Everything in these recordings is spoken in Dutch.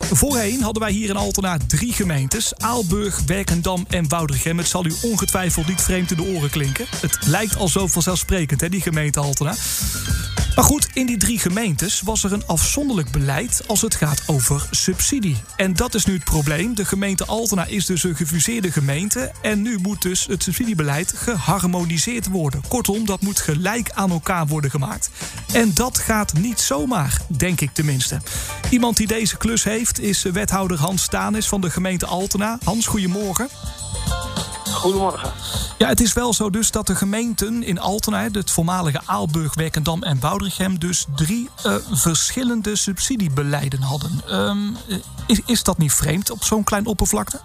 Voorheen hadden wij hier in Altena 3 gemeentes. Aalburg, Werkendam en Woudrichem. Het zal u ongetwijfeld niet vreemd in de oren klinken. Het lijkt al zo vanzelfsprekend, hè, die gemeente Altena. Maar goed, in die 3 gemeentes was er een afzonderlijk beleid als het gaat over subsidie. En dat is nu het probleem. De gemeente Altena is dus een gefuseerde gemeente. En nu moet dus het subsidiebeleid geharmoniseerd worden. Kortom, dat moet gelijk aan elkaar worden gemaakt. En dat gaat niet zomaar, denk ik tenminste. Iemand die deze klus heeft is wethouder Hans Stanis van de gemeente Altena. Hans, goedemorgen. Goedemorgen. Ja, het is wel zo dus dat de gemeenten in Altena, het voormalige Aalburg, Werkendam en Woudrichem, dus 3 verschillende subsidiebeleiden hadden. Is dat niet vreemd op zo'n klein oppervlakte?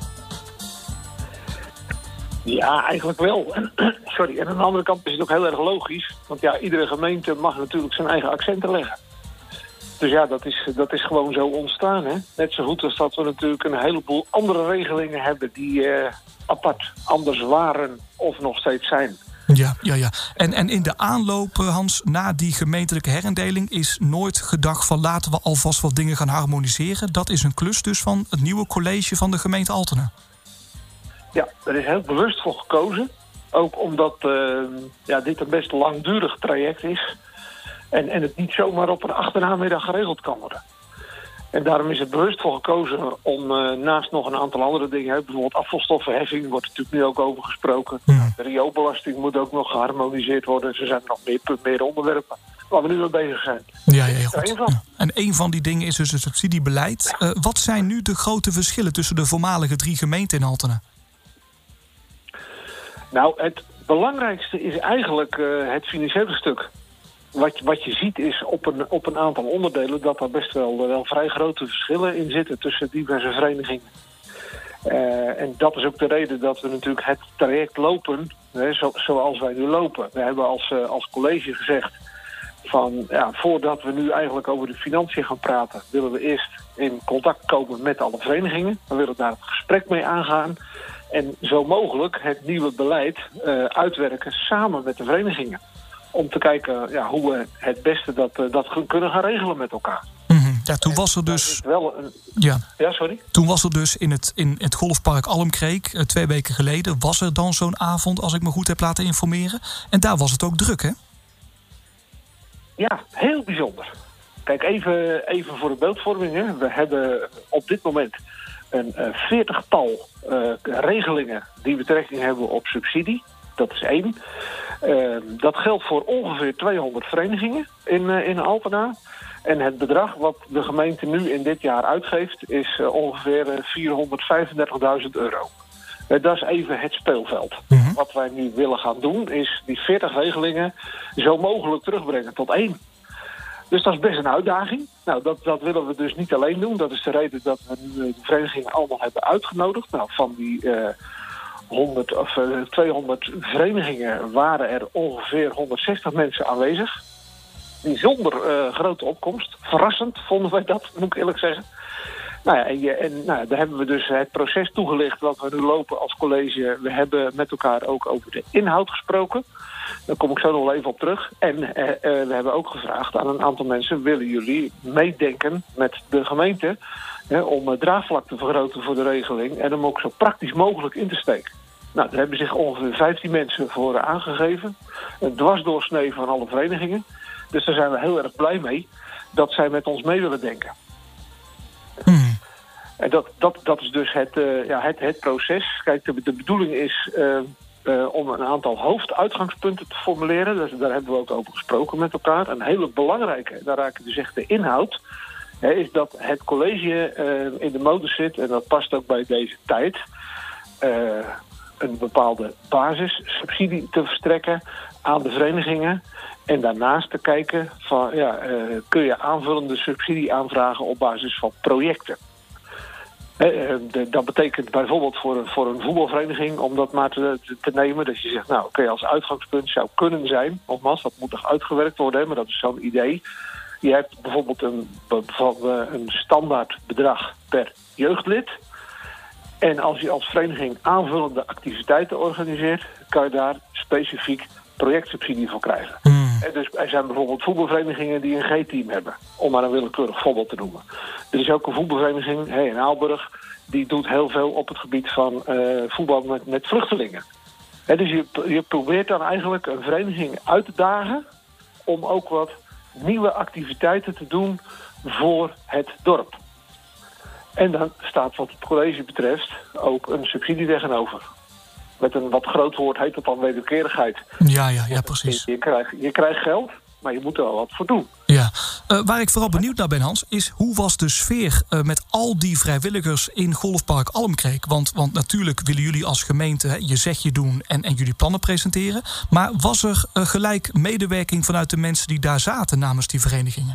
Ja, eigenlijk wel. Sorry. En aan de andere kant is het ook heel erg logisch. Want ja, iedere gemeente mag natuurlijk zijn eigen accenten leggen. Dus ja, dat is gewoon zo ontstaan. Hè? Net zo goed als dat we natuurlijk een heleboel andere regelingen hebben die apart anders waren of nog steeds zijn. Ja. En in de aanloop, Hans, na die gemeentelijke herindeling is nooit gedacht van laten we alvast wat dingen gaan harmoniseren. Dat is een klus dus van het nieuwe college van de gemeente Altena. Ja, er is heel bewust voor gekozen. Ook omdat dit een best langdurig traject is. En het niet zomaar op een achternaamiddag geregeld kan worden. En daarom is er bewust voor gekozen om naast nog een aantal andere dingen... bijvoorbeeld afvalstoffenheffing wordt natuurlijk nu ook over gesproken. Ja. De rioolbelasting moet ook nog geharmoniseerd worden. Er zijn nog meer onderwerpen waar we nu mee bezig zijn. Ja, goed. Ja. En een van die dingen is dus het subsidiebeleid. Wat zijn nu de grote verschillen tussen de voormalige 3 gemeenten in Altena? Nou, het belangrijkste is eigenlijk het financiële stuk. Wat je ziet is op een aantal onderdelen dat er best wel vrij grote verschillen in zitten tussen diverse verenigingen. En dat is ook de reden dat we natuurlijk het traject lopen zoals wij nu lopen. We hebben als college gezegd van voordat we nu eigenlijk over de financiën gaan praten, willen we eerst in contact komen met alle verenigingen. We willen daar het gesprek mee aangaan. En zo mogelijk het nieuwe beleid uitwerken samen met de verenigingen. Om te kijken hoe we het beste dat kunnen gaan regelen met elkaar. Mm-hmm. Ja, toen was er dus. Toen was er dus in het golfpark Almkreek 2 weken geleden. Was er dan zo'n avond, als ik me goed heb laten informeren. En daar was het ook druk, hè? Ja, heel bijzonder. Kijk, even voor de beeldvorming. Hè. We hebben op dit moment een 40-tal regelingen die betrekking hebben op subsidie. Dat is 1. Dat geldt voor ongeveer 200 verenigingen in Altena. En het bedrag wat de gemeente nu in dit jaar uitgeeft is ongeveer €435.000. Dat is even het speelveld. Mm-hmm. Wat wij nu willen gaan doen is die 40 regelingen zo mogelijk terugbrengen tot 1. Dus dat is best een uitdaging. Nou, dat willen we dus niet alleen doen. Dat is de reden dat we nu de verenigingen allemaal hebben uitgenodigd. Nou, van die 200 verenigingen waren er ongeveer 160 mensen aanwezig. Bijzonder grote opkomst. Verrassend vonden wij dat, moet ik eerlijk zeggen. Daar hebben we dus het proces toegelicht wat we nu lopen als college. We hebben met elkaar ook over de inhoud gesproken. Daar kom ik zo nog wel even op terug. En we hebben ook gevraagd aan een aantal mensen, willen jullie meedenken met de gemeente om het draagvlak te vergroten voor de regeling en hem ook zo praktisch mogelijk in te steken. Nou, daar hebben zich ongeveer 15 mensen voor aangegeven. Een dwarsdoorsnee van alle verenigingen. Dus daar zijn we heel erg blij mee dat zij met ons mee willen denken. Hmm. En dat is dus het proces. Kijk, de bedoeling is om een aantal hoofduitgangspunten te formuleren. Dus daar hebben we ook over gesproken met elkaar. Een hele belangrijke, daar raak ik dus echt de inhoud, is dat het college in de modus zit, en dat past ook bij deze tijd, een bepaalde basissubsidie te verstrekken aan de verenigingen. En daarnaast te kijken van kun je aanvullende subsidie aanvragen op basis van projecten. Dat betekent bijvoorbeeld voor een voetbalvereniging, om dat maar te nemen, dat je zegt, nou oké, als uitgangspunt zou kunnen zijn, nogmaals, dat moet nog uitgewerkt worden, maar dat is zo'n idee. Je hebt bijvoorbeeld een standaard bedrag per jeugdlid. En als je als vereniging aanvullende activiteiten organiseert, kan je daar specifiek projectsubsidie voor krijgen. Dus er zijn bijvoorbeeld voetbalverenigingen die een G-team hebben. Om maar een willekeurig voorbeeld te noemen. Er is ook een voetbalvereniging in Aalburg. Die doet heel veel op het gebied van voetbal met vluchtelingen. Dus je probeert dan eigenlijk een vereniging uit te dagen om ook wat nieuwe activiteiten te doen voor het dorp. En dan staat wat het college betreft ook een subsidie tegenover. Met een wat groot woord heet dat dan wederkerigheid. Ja, precies. Je krijgt geld, maar je moet er wel wat voor doen. Ja. Waar ik vooral benieuwd naar ben, Hans, is hoe was de sfeer met al die vrijwilligers in Golfpark Almkreek? Want natuurlijk willen jullie als gemeente je zegje doen en jullie plannen presenteren. Maar was er gelijk medewerking vanuit de mensen die daar zaten namens die verenigingen?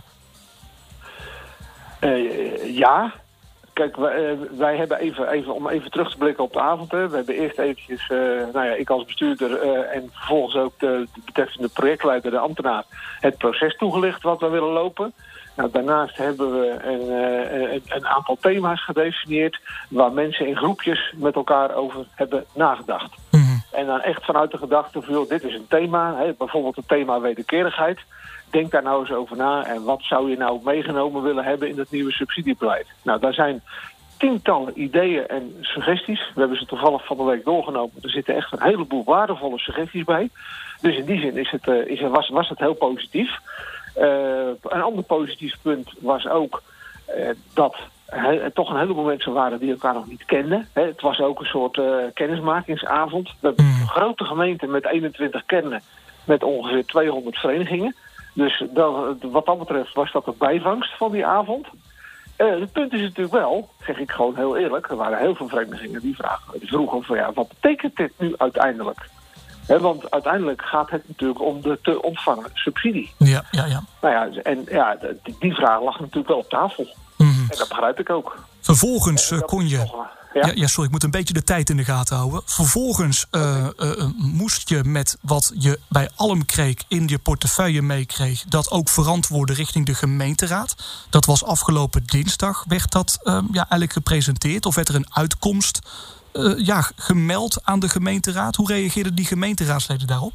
Ja. Kijk, wij hebben even terug te blikken op de avond. We hebben eerst eventjes, ik als bestuurder en vervolgens ook de betreffende projectleider, de ambtenaar, het proces toegelicht wat we willen lopen. Nou, daarnaast hebben we een aantal thema's gedefinieerd waar mensen in groepjes met elkaar over hebben nagedacht. Mm-hmm. En dan echt vanuit de gedachte van, dit is een thema, bijvoorbeeld het thema wederkerigheid. Denk daar nou eens over na en wat zou je nou meegenomen willen hebben in het nieuwe subsidiebeleid. Nou, daar zijn tientallen ideeën en suggesties. We hebben ze toevallig van de week doorgenomen. Er zitten echt een heleboel waardevolle suggesties bij. Dus in die zin was het heel positief. Een ander positief punt was ook dat er toch een heleboel mensen waren die elkaar nog niet kenden. Het was ook een soort kennismakingsavond. Een grote gemeente met 21 kernen met ongeveer 200 verenigingen. Dus wat dat betreft was dat een bijvangst van die avond. Het punt is natuurlijk wel, zeg ik gewoon heel eerlijk, er waren heel veel verenigingen die vroegen van wat betekent dit nu uiteindelijk? Want uiteindelijk gaat het natuurlijk om de te ontvangen subsidie. Ja. Nou ja, die vraag lag natuurlijk wel op tafel. Mm-hmm. En dat begrijp ik ook. Vervolgens kon je... Ja, sorry, ik moet een beetje de tijd in de gaten houden. Vervolgens moest je met wat je bij Almkreek in je portefeuille meekreeg, dat ook verantwoorden richting de gemeenteraad. Dat was afgelopen dinsdag. Werd dat eigenlijk gepresenteerd? Of werd er een uitkomst gemeld aan de gemeenteraad? Hoe reageerden die gemeenteraadsleden daarop?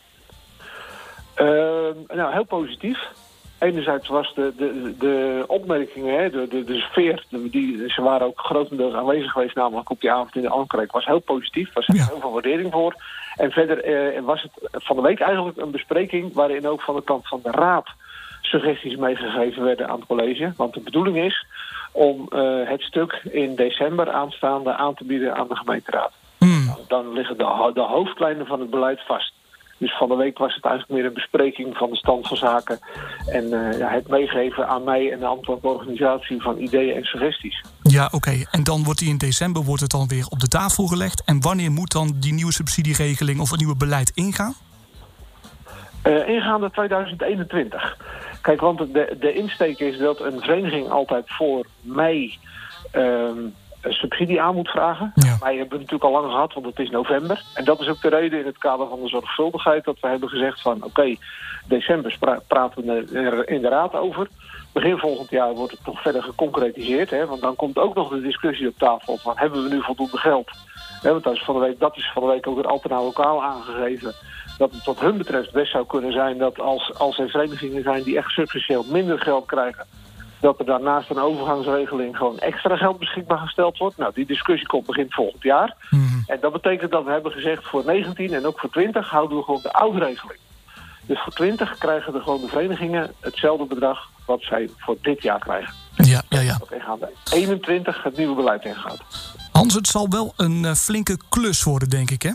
Heel positief. Enerzijds was de opmerkingen, de sfeer, ze waren ook grotendeels aanwezig geweest, namelijk op die avond in de Almkreek, was heel positief. Er was heel veel waardering voor. En verder was het van de week eigenlijk een bespreking waarin ook van de kant van de raad suggesties meegegeven werden aan het college. Want de bedoeling is om het stuk in december aanstaande aan te bieden aan de gemeenteraad. Dan liggen de hoofdlijnen van het beleid vast. Dus van de week was het eigenlijk meer een bespreking van de stand van zaken. En het meegeven aan mij en de ambtelijke organisatie van ideeën en suggesties. Ja, oké. En dan wordt die in december dan weer op de tafel gelegd. En wanneer moet dan die nieuwe subsidieregeling of het nieuwe beleid ingaan? Ingaande 2021. Kijk, want de insteek is dat een vereniging altijd voor mei subsidie aan moet vragen. Ja. Wij hebben het natuurlijk al lang gehad, want het is november. En dat is ook de reden in het kader van de zorgvuldigheid dat we hebben gezegd van december praten we er in de raad over. Begin volgend jaar wordt het nog verder geconcretiseerd. Want dan komt ook nog de discussie op tafel van hebben we nu voldoende geld? Want dat is van de week ook weer Altena Lokaal aangegeven. Dat het wat hun betreft best zou kunnen zijn dat als er verenigingen zijn die echt substantieel minder geld krijgen, dat er daarnaast een overgangsregeling gewoon extra geld beschikbaar gesteld wordt. Nou, die discussie komt begin volgend jaar. Mm-hmm. En dat betekent dat we hebben gezegd voor 19 en ook voor 20 houden we gewoon de oude regeling. Dus voor 20 krijgen de verenigingen hetzelfde bedrag wat zij voor dit jaar krijgen. Ja. Dat ingaande 21 het nieuwe beleid ingaat. Hans, het zal wel een flinke klus worden, denk ik, hè?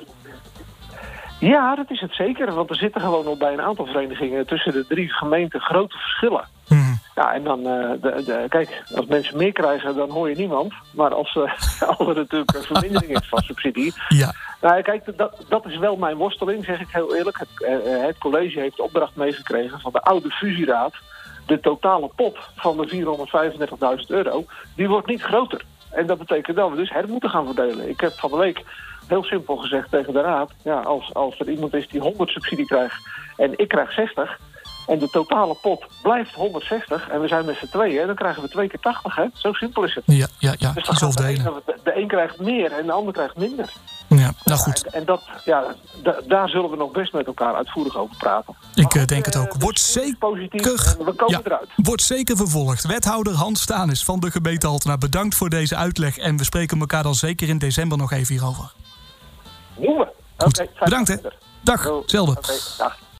Ja, dat is het zeker. Want er zitten gewoon al bij een aantal verenigingen tussen de 3 gemeenten grote verschillen. Mm. Ja, en dan, kijk, als mensen meer krijgen, dan hoor je niemand. Maar als er natuurlijk een vermindering is van subsidie. Ja. Nou, kijk, dat is wel mijn worsteling, zeg ik heel eerlijk. Het college heeft de opdracht meegekregen van de oude fusieraad. De totale pot van de €435.000, die wordt niet groter. En dat betekent dat we dus moeten gaan verdelen. Ik heb van de week heel simpel gezegd tegen de raad, als er iemand is die 100 subsidie krijgt en ik krijg 60... en de totale pot blijft 160 en we zijn met z'n tweeën, dan krijgen we 2 keer 80, hè? Zo simpel is het. Ja. Dus dan de een krijgt meer en de ander krijgt minder. Ja. Nou goed. En dat, daar zullen we nog best met elkaar uitvoerig over praten. Ik denk het ook. Wordt dus zeker positief en we komen eruit. Wordt zeker vervolgd. Wethouder Hans Stanis van de gemeente Altena, bedankt voor deze uitleg. En we spreken elkaar dan zeker in december nog even hierover. Doen we. Goed. Bedankt hè. Dag, hetzelfde. Dag.